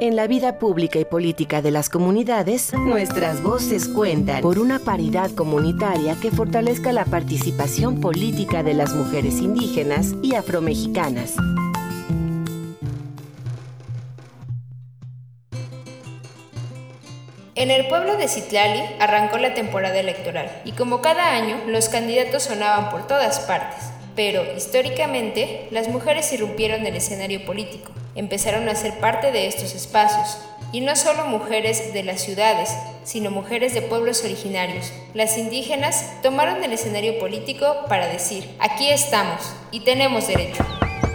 En la vida pública y política de las comunidades, nuestras voces cuentan por una paridad comunitaria que fortalezca la participación política de las mujeres indígenas y afromexicanas. En el pueblo de Citlali arrancó la temporada electoral y como cada año los candidatos sonaban por todas partes, pero históricamente las mujeres irrumpieron en el escenario político, empezaron a ser parte de estos espacios, y no solo mujeres de las ciudades, sino mujeres de pueblos originarios. Las indígenas tomaron el escenario político para decir, aquí estamos y tenemos derecho.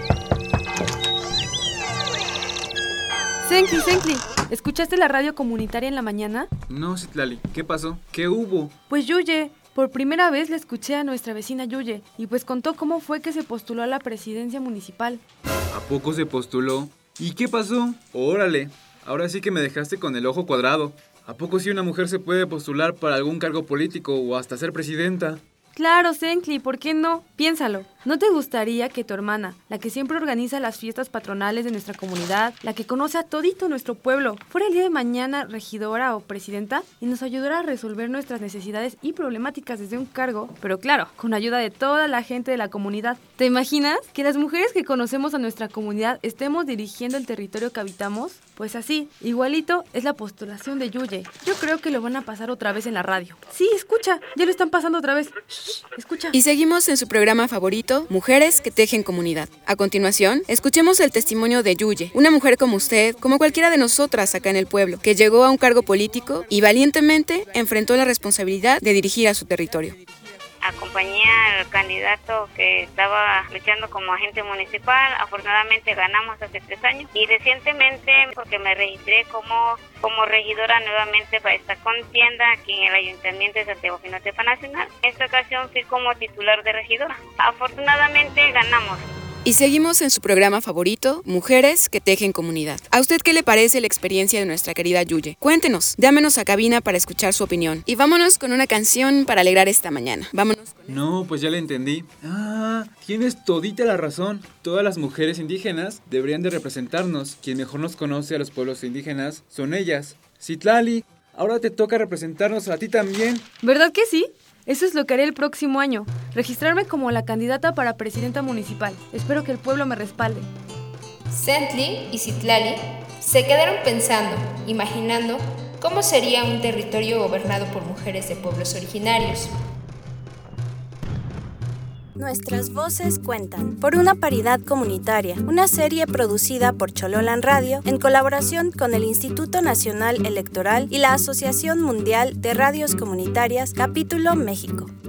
Sencli, ¿escuchaste la radio comunitaria en la mañana? No, Citlali, ¿qué pasó? ¿Qué hubo? Pues Yuye, por primera vez le escuché a nuestra vecina Yuye y pues contó cómo fue que se postuló a la presidencia municipal. ¿A poco se postuló? ¿Y qué pasó? Órale, ahora sí que me dejaste con el ojo cuadrado. ¿A poco sí una mujer se puede postular para algún cargo político o hasta ser presidenta? Claro, Sencli, ¿por qué no? Piénsalo. ¿No te gustaría que tu hermana, la que siempre organiza las fiestas patronales de nuestra comunidad, la que conoce a todito nuestro pueblo, fuera el día de mañana regidora o presidenta y nos ayudara a resolver nuestras necesidades y problemáticas desde un cargo, pero claro, con ayuda de toda la gente de la comunidad? ¿Te imaginas que las mujeres que conocemos a nuestra comunidad estemos dirigiendo el territorio que habitamos? Pues así, igualito es la postulación de Yuye. Yo creo que lo van a pasar otra vez en la radio. Sí, escucha, ya lo están pasando otra vez. Shh, escucha. Y seguimos en su programa favorito, Mujeres que tejen comunidad. A continuación, escuchemos el testimonio de Yuye, una mujer como usted, como cualquiera de nosotras acá en el pueblo, que llegó a un cargo político y valientemente enfrentó la responsabilidad de dirigir a su territorio. Acompañé al candidato que estaba luchando como agente municipal. Afortunadamente ganamos hace 3 años y recientemente porque me registré como regidora nuevamente para esta contienda aquí en el Ayuntamiento de Santiago Jinotepa Nacional. En esta ocasión fui como titular de regidora. Afortunadamente ganamos. Y seguimos en su programa favorito, Mujeres que tejen comunidad. ¿A usted qué le parece la experiencia de nuestra querida Yuye? Cuéntenos, llámenos a cabina para escuchar su opinión. Y vámonos con una canción para alegrar esta mañana. Vámonos con... No, pues ya le entendí. Tienes todita la razón. Todas las mujeres indígenas deberían de representarnos. Quien mejor nos conoce a los pueblos indígenas son ellas. Citlali, ahora te toca representarnos a ti también. ¿Verdad que sí? Eso es lo que haré el próximo año, registrarme como la candidata para presidenta municipal. Espero que el pueblo me respalde. Sencli y Citlali se quedaron pensando, imaginando cómo sería un territorio gobernado por mujeres de pueblos originarios. Nuestras voces cuentan por una paridad comunitaria, una serie producida por Chololan Radio en colaboración con el Instituto Nacional Electoral y la Asociación Mundial de Radios Comunitarias, Capítulo México.